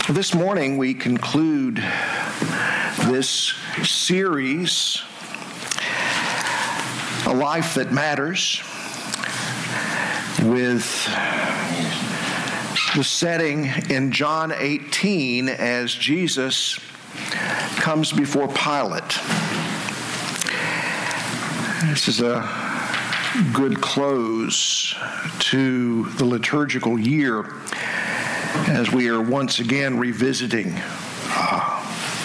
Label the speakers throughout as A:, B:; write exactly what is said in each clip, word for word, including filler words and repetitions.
A: This morning we conclude this series, A Life That Matters, with the setting in John eighteen as Jesus comes before Pilate. This is a good close to the liturgical year as we are once again revisiting uh,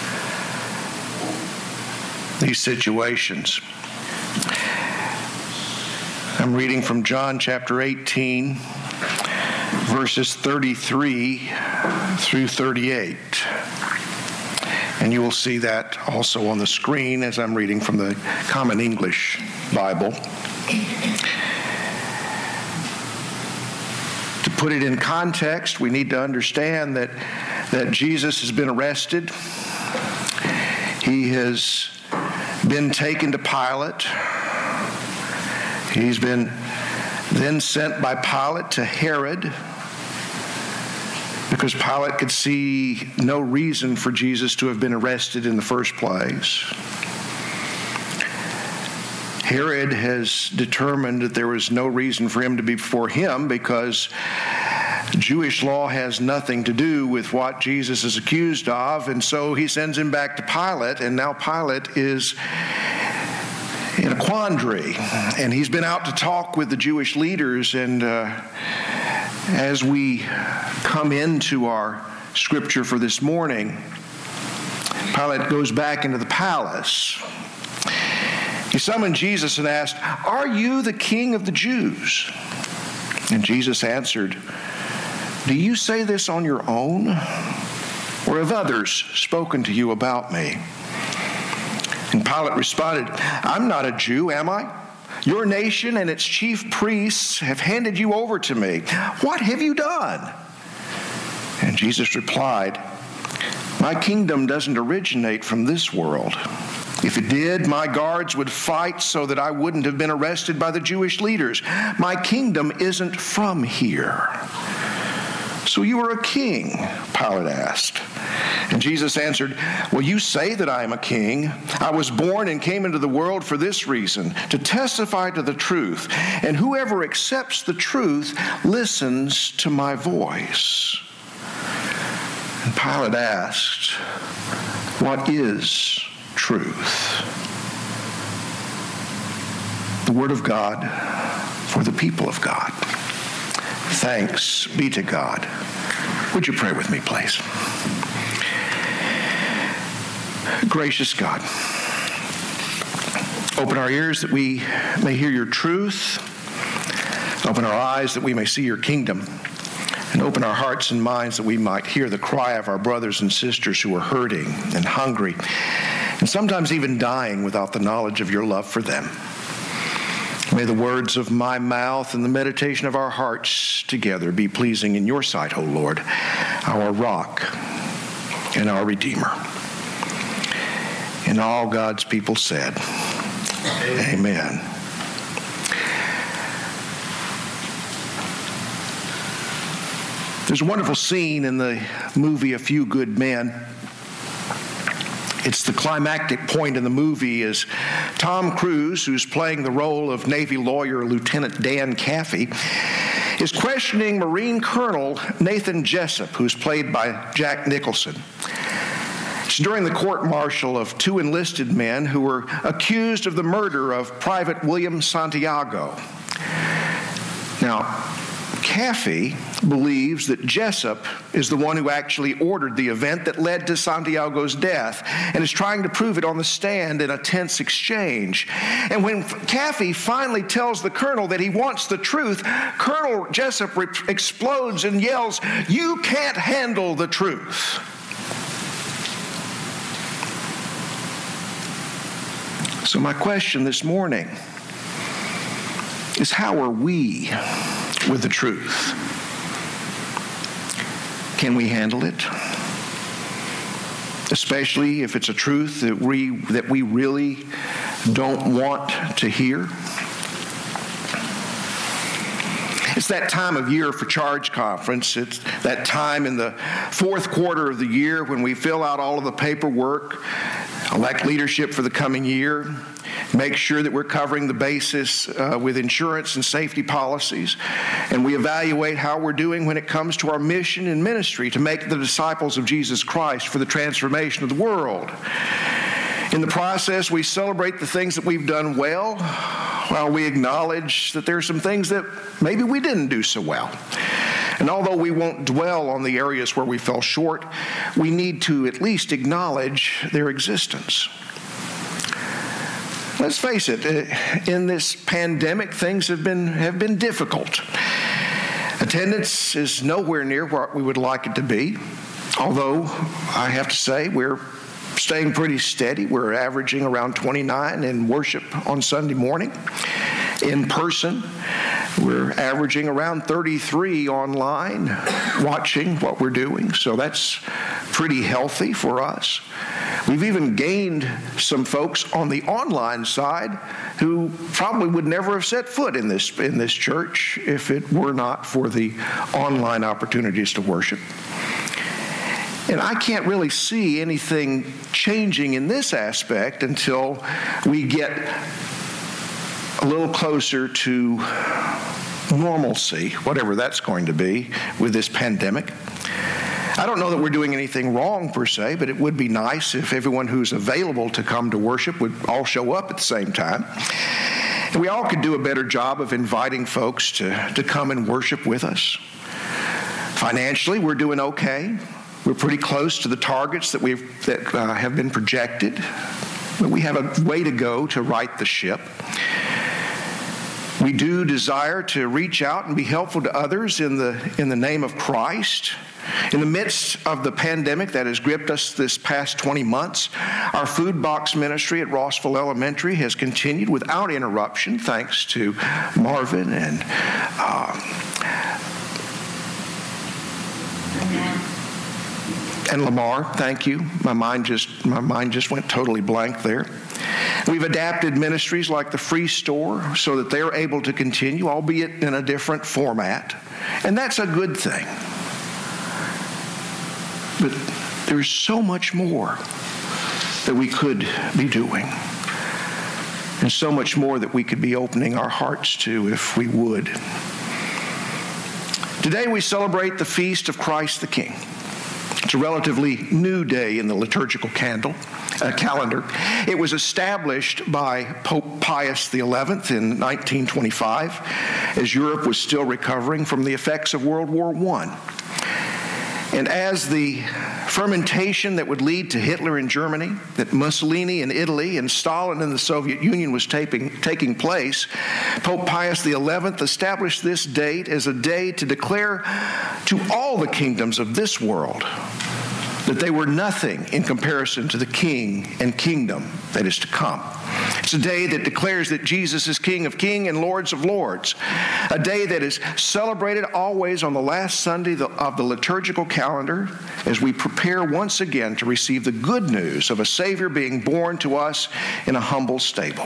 A: these situations. I'm reading from John chapter eighteen, verses thirty-three through thirty-eight. And you will see that also on the screen as I'm reading from the Common English Bible. To put it in context, we need to understand that, that Jesus has been arrested. He has been taken to Pilate. He's been then sent by Pilate to Herod, because Pilate could see no reason for Jesus to have been arrested in the first place. Herod has determined that there was no reason for him to be before him because Jewish law has nothing to do with what Jesus is accused of, and so he sends him back to Pilate, and now Pilate is in a quandary, and he's been out to talk with the Jewish leaders. And uh, as we come into our scripture for this morning, Pilate goes back into the palace. He summoned Jesus and asked, "Are you the king of the Jews?" And Jesus answered, "Do you say this on your own, or have others spoken to you about me?" And Pilate responded, "I'm not a Jew, am I? Your nation and its chief priests have handed you over to me. What have you done?" And Jesus replied, "My kingdom doesn't originate from this world. If it did, my guards would fight so that I wouldn't have been arrested by the Jewish leaders. My kingdom isn't from here." "So you are a king?" Pilate asked. And Jesus answered, "Well, you say that I am a king. I was born and came into the world for this reason, to testify to the truth. And whoever accepts the truth listens to my voice." And Pilate asked, "What is truth?" The word of God for the people of God. Thanks be to God. Would you pray with me, please? Gracious God, open our ears that we may hear your truth. Open our eyes that we may see your kingdom. And open our hearts and minds that we might hear the cry of our brothers and sisters who are hurting and hungry, and sometimes even dying without the knowledge of your love for them. May the words of my mouth and the meditation of our hearts together be pleasing in your sight, O Lord, our rock and our Redeemer. And all God's people said, Amen. Amen. There's a wonderful scene in the movie A Few Good Men. It's the climactic point in the movie is Tom Cruise, who's playing the role of Navy lawyer Lieutenant Dan Caffey, is questioning Marine Colonel Nathan Jessup, who's played by Jack Nicholson. It's during the court-martial of two enlisted men who were accused of the murder of Private William Santiago. Now, Caffey believes that Jessup is the one who actually ordered the event that led to Santiago's death and is trying to prove it on the stand in a tense exchange. And when Caffey finally tells the colonel that he wants the truth, Colonel Jessup re- explodes and yells, "You can't handle the truth." So my question this morning is, how are we with the truth? Can we handle it? Especially if it's a truth that we that we really don't want to hear. It's that time of year for Charge Conference. It's that time in the fourth quarter of the year when we fill out all of the paperwork, elect leadership for the coming year, make sure that we're covering the basis uh, with insurance and safety policies, and we evaluate how we're doing when it comes to our mission and ministry to make the disciples of Jesus Christ for the transformation of the world. In the process, we celebrate the things that we've done well, while we acknowledge that there are some things that maybe we didn't do so well. And although we won't dwell on the areas where we fell short, we need to at least acknowledge their existence. Let's face it, in this pandemic, things have been have been difficult. Attendance is nowhere near what we would like it to be, although I have to say we're staying pretty steady. We're averaging around twenty-nine in worship on Sunday morning. In person, we're averaging around thirty-three online watching what we're doing, so that's pretty healthy for us. We've even gained some folks on the online side who probably would never have set foot in this in this church if it were not for the online opportunities to worship. And I can't really see anything changing in this aspect until we get a little closer to normalcy, whatever that's going to be with this pandemic. I don't know that we're doing anything wrong per se, but it would be nice if everyone who's available to come to worship would all show up at the same time. And we all could do a better job of inviting folks to, to come and worship with us. Financially, we're doing okay. We're pretty close to the targets that we've that uh, have been projected, but we have a way to go to right the ship. We do desire to reach out and be helpful to others in the in the name of Christ. In the midst of the pandemic that has gripped us this past twenty months, our food box ministry at Rossville Elementary has continued without interruption, thanks to Marvin and uh, And Lamar, thank you. My mind just my mind just went totally blank there. We've adapted ministries like the Free Store so that they're able to continue, albeit in a different format. And that's a good thing. But there's so much more that we could be doing. And so much more that we could be opening our hearts to if we would. Today we celebrate the feast of Christ the King. It's a relatively new day in the liturgical candle, uh, calendar. It was established by Pope Pius the eleventh in nineteen twenty-five as Europe was still recovering from the effects of World War One. And as the fermentation that would lead to Hitler in Germany, that Mussolini in Italy, and Stalin in the Soviet Union was taking, taking place, Pope Pius the eleventh established this date as a day to declare to all the kingdoms of this world that they were nothing in comparison to the king and kingdom that is to come. It's a day that declares that Jesus is King of Kings and Lords of Lords. A day that is celebrated always on the last Sunday of the liturgical calendar as we prepare once again to receive the good news of a Savior being born to us in a humble stable.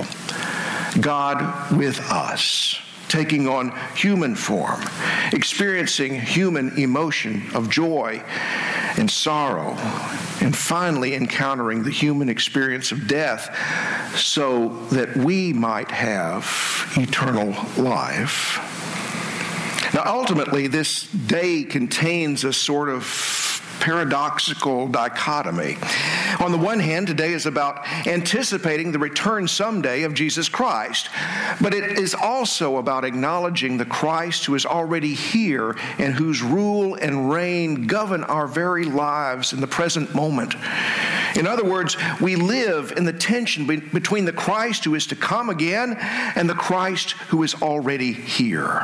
A: God with us, taking on human form, experiencing human emotion of joy and sorrow, and finally encountering the human experience of death so that we might have eternal life. Now, ultimately, this day contains a sort of paradoxical dichotomy. On the one hand, today is about anticipating the return someday of Jesus Christ, but it is also about acknowledging the Christ who is already here and whose rule and reign govern our very lives in the present moment. In other words, we live in the tension be- between the Christ who is to come again and the Christ who is already here.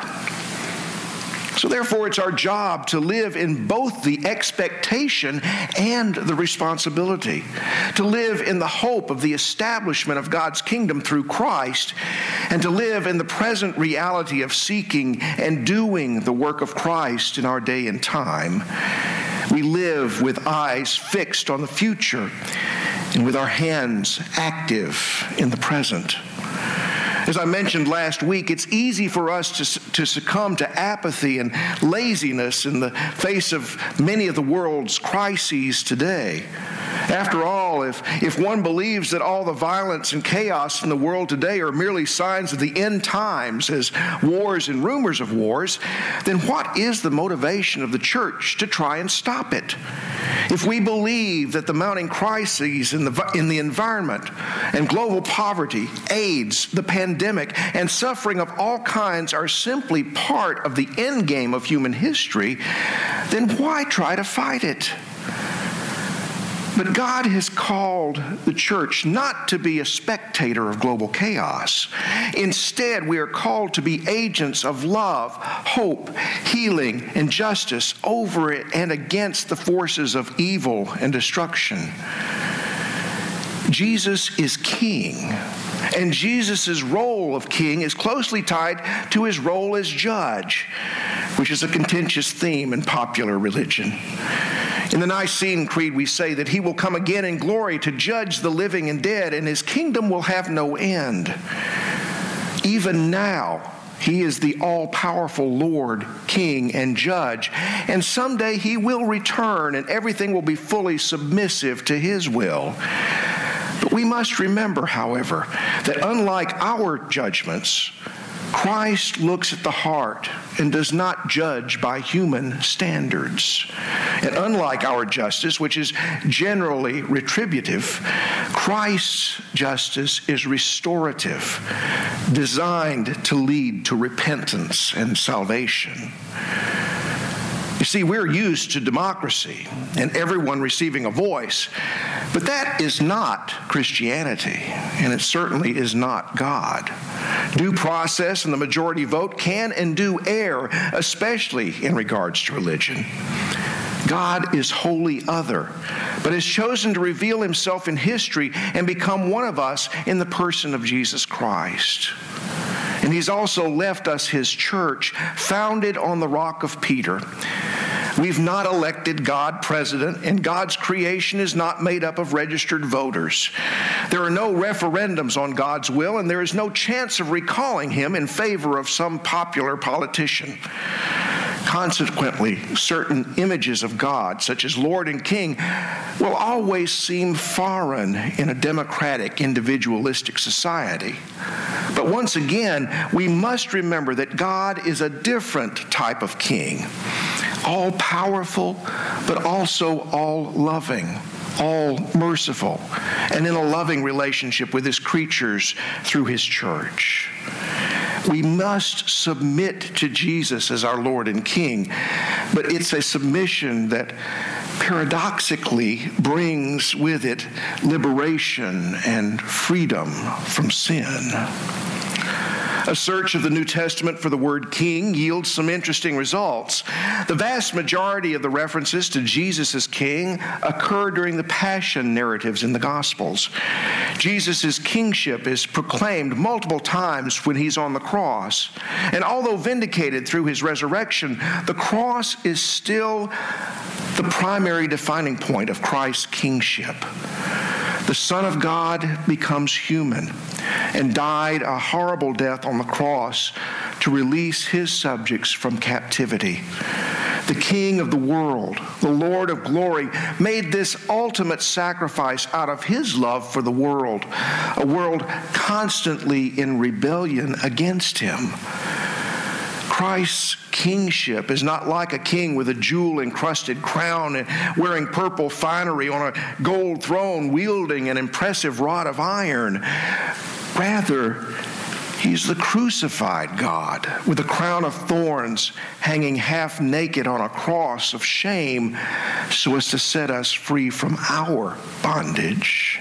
A: So therefore, it's our job to live in both the expectation and the responsibility, to live in the hope of the establishment of God's kingdom through Christ, and to live in the present reality of seeking and doing the work of Christ in our day and time. We live with eyes fixed on the future and with our hands active in the present. As I mentioned last week, it's easy for us to, to succumb to apathy and laziness in the face of many of the world's crises today. After all, if, if one believes that all the violence and chaos in the world today are merely signs of the end times as wars and rumors of wars, then what is the motivation of the church to try and stop it? If we believe that the mounting crises in the, in the environment and global poverty, AIDS, the pandemic, and suffering of all kinds are simply part of the end game of human history, then why try to fight it? But God has called the church not to be a spectator of global chaos. Instead, we are called to be agents of love, hope, healing, and justice over it and against the forces of evil and destruction. Jesus is king, and Jesus' role of king is closely tied to his role as judge, which is a contentious theme in popular religion. In the Nicene Creed, we say that he will come again in glory to judge the living and dead, and his kingdom will have no end. Even now, he is the all-powerful Lord, King, and Judge, and someday he will return, and everything will be fully submissive to his will. But we must remember, however, that unlike our judgments, Christ looks at the heart and does not judge by human standards. And unlike our justice, which is generally retributive, Christ's justice is restorative, designed to lead to repentance and salvation. You see, we're used to democracy and everyone receiving a voice, but that is not Christianity, and it certainly is not God. Due process and the majority vote can and do err, especially in regards to religion. God is wholly other, but has chosen to reveal himself in history and become one of us in the person of Jesus Christ. And he's also left us his church, founded on the rock of Peter. We've not elected God president, and God's creation is not made up of registered voters. There are no referendums on God's will, and there is no chance of recalling him in favor of some popular politician. Consequently, certain images of God, such as Lord and King, will always seem foreign in a democratic, individualistic society. But once again, we must remember that God is a different type of king, all-powerful, but also all-loving, all-merciful, and in a loving relationship with his creatures through his church. We must submit to Jesus as our Lord and King, but it's a submission that paradoxically brings with it liberation and freedom from sin. A search of the New Testament for the word king yields some interesting results. The vast majority of the references to Jesus as king occur during the passion narratives in the Gospels. Jesus' kingship is proclaimed multiple times when he's on the cross. And although vindicated through his resurrection, the cross is still the primary defining point of Christ's kingship. The Son of God becomes human and died a horrible death on the cross to release his subjects from captivity. The King of the world, the Lord of glory, made this ultimate sacrifice out of his love for the world, a world constantly in rebellion against him. Christ's kingship is not like a king with a jewel-encrusted crown and wearing purple finery on a gold throne, wielding an impressive rod of iron. Rather, he's the crucified God with a crown of thorns hanging half naked on a cross of shame so as to set us free from our bondage.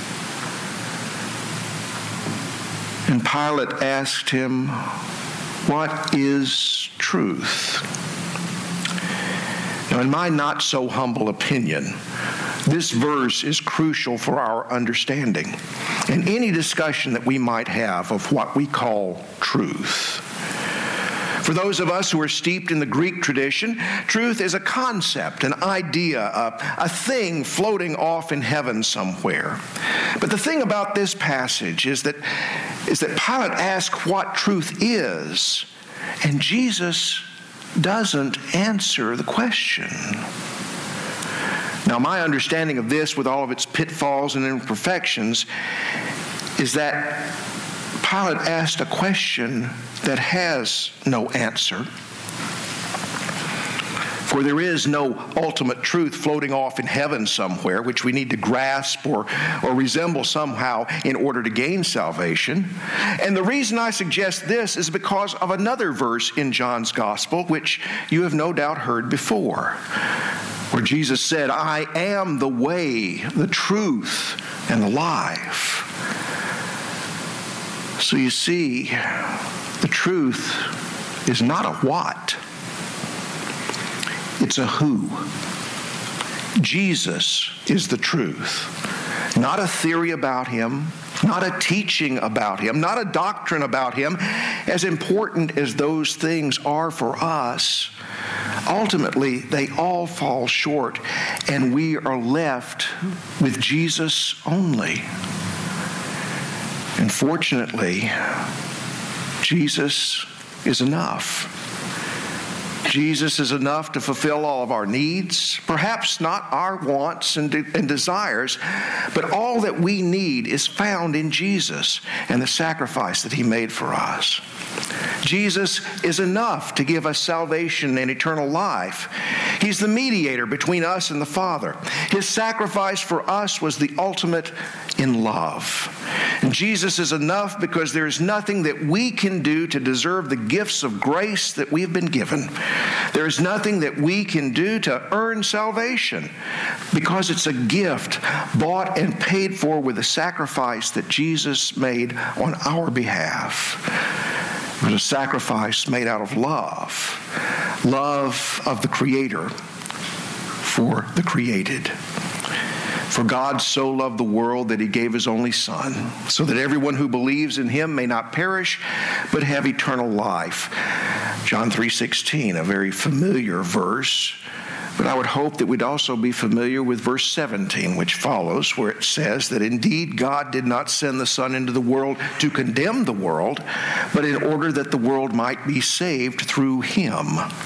A: And Pilate asked him, "What is truth?" Now, in my not so humble opinion, this verse is crucial for our understanding and any discussion that we might have of what we call truth. For those of us who are steeped in the Greek tradition, truth is a concept, an idea, a, a thing floating off in heaven somewhere. But the thing about this passage is that, is that Pilate asked what truth is, and Jesus doesn't answer the question. Now, my understanding of this, with all of its pitfalls and imperfections, is that Pilate asked a question that has no answer. For there is no ultimate truth floating off in heaven somewhere, which we need to grasp or, or resemble somehow in order to gain salvation. And the reason I suggest this is because of another verse in John's Gospel, which you have no doubt heard before, where Jesus said, "I am the way, the truth, and the life." So you see, the truth is not a what, it's a who. Jesus is the truth. Not a theory about him, not a teaching about him, not a doctrine about him. As important as those things are for us, ultimately they all fall short, and we are left with Jesus only. And fortunately, Jesus is enough. Jesus is enough to fulfill all of our needs, perhaps not our wants and, de- and desires, but all that we need is found in Jesus and the sacrifice that he made for us. Jesus is enough to give us salvation and eternal life. He's the mediator between us and the Father. His sacrifice for us was the ultimate in love. And Jesus is enough because there is nothing that we can do to deserve the gifts of grace that we have been given. There is nothing that we can do to earn salvation, because it's a gift bought and paid for with a sacrifice that Jesus made on our behalf. It was a sacrifice made out of love, love of the Creator for the created. For God so loved the world that he gave his only Son, so that everyone who believes in him may not perish, but have eternal life. John three sixteen, a very familiar verse, but I would hope that we'd also be familiar with verse seventeen, which follows, where it says that indeed God did not send the Son into the world to condemn the world, but in order that the world might be saved through him.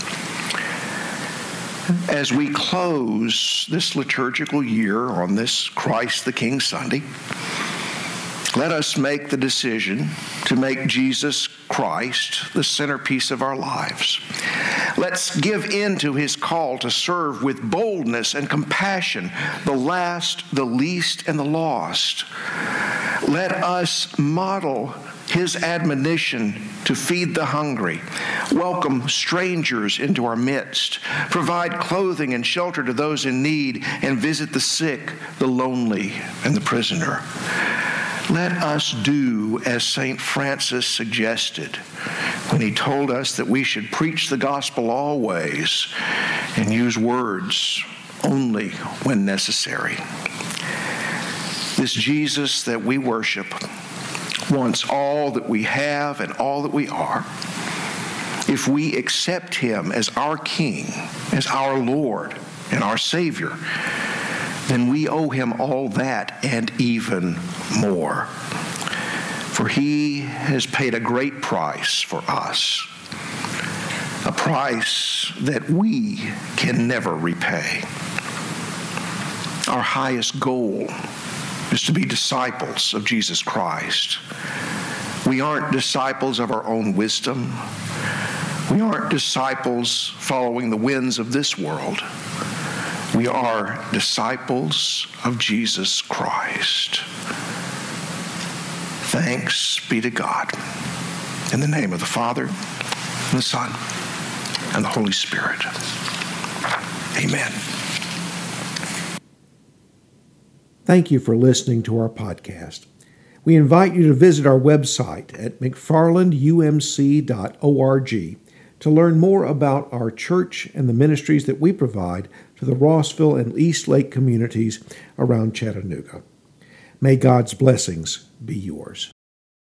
A: As we close this liturgical year on this Christ the King Sunday, let us make the decision to make Jesus Christ the centerpiece of our lives. Let's give in to his call to serve with boldness and compassion the last, the least, and the lost. Let us model his admonition to feed the hungry, welcome strangers into our midst, provide clothing and shelter to those in need, and visit the sick, the lonely, and the prisoner. Let us do as Saint Francis suggested when he told us that we should preach the gospel always and use words only when necessary. This Jesus that we worship wants all that we have and all that we are. If we accept him as our King, as our Lord and our Savior, then we owe him all that and even more. For he has paid a great price for us, a price that we can never repay. Our highest goal is to be disciples of Jesus Christ. We aren't disciples of our own wisdom. We aren't disciples following the winds of this world. We are disciples of Jesus Christ. Thanks be to God. In the name of the Father, and the Son, and the Holy Spirit. Amen.
B: Thank you for listening to our podcast. We invite you to visit our website at mcfarland u m c dot org to learn more about our church and the ministries that we provide to the Rossville and East Lake communities around Chattanooga. May God's blessings be yours.